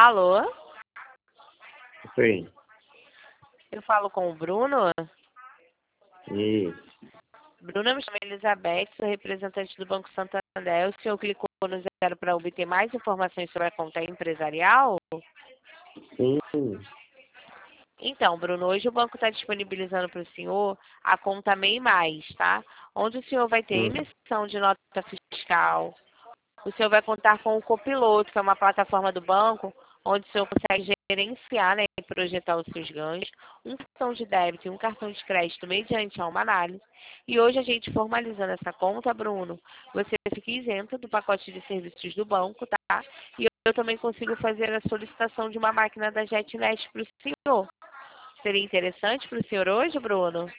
Alô? Sim. Eu falo com o Bruno? Isso. Bruno, eu me chamo Elizabeth, sou representante do Banco Santander. O senhor clicou no zero para obter mais informações sobre a conta empresarial? Sim. Então, Bruno, hoje o banco está disponibilizando para o senhor a conta MEI Mais, tá? Onde o senhor vai ter Hum. emissão de nota fiscal. O senhor vai contar com o Copiloto, que é uma plataforma do banco, onde o senhor consegue gerenciar, né, e projetar os seus ganhos, um cartão de débito e um cartão de crédito mediante a uma análise. E hoje a gente formalizando essa conta, Bruno, você fica isento do pacote de serviços do banco, tá? E eu também consigo fazer a solicitação de uma máquina da JetNet para o senhor. Seria interessante para o senhor hoje, Bruno?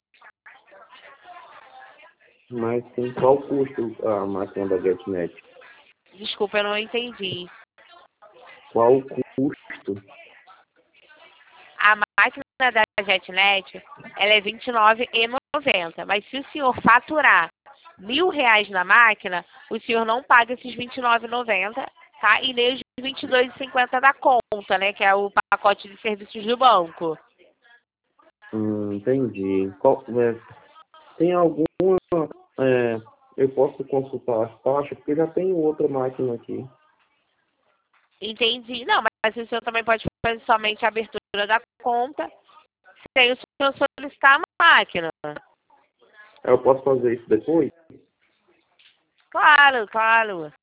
Mas tem qual custo a máquina da JetNet? Desculpa, eu não entendi. Qual o custo? A máquina da JetNet, ela é R$29,90. Mas se o senhor faturar R$ 1.000 na máquina, o senhor não paga esses R$29,90, tá? E nem os R$22,50 da conta, né? Que é o pacote de serviços do banco. Entendi. Tem alguma... é, eu posso consultar as taxas, porque já tenho outra máquina aqui. Entendi. Não, mas o senhor também pode fazer somente a abertura da conta sem o senhor solicitar a máquina. Eu posso fazer isso depois? Claro, claro.